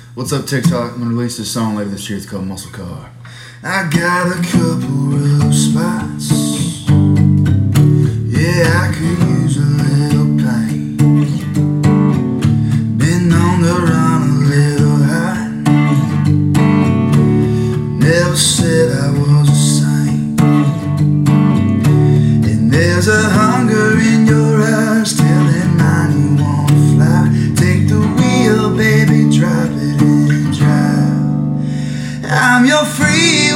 What's up, TikTok? I'm gonna release this song later this year. It's called Muscle Car. I got a couple rough spots. Yeah, I could use a little pain. Been on the run a little high. Never said I was a saint. And there's a hunger in your eyes telling mine you wanna fly. Take the wheel, baby, drop it and drive. I'm your free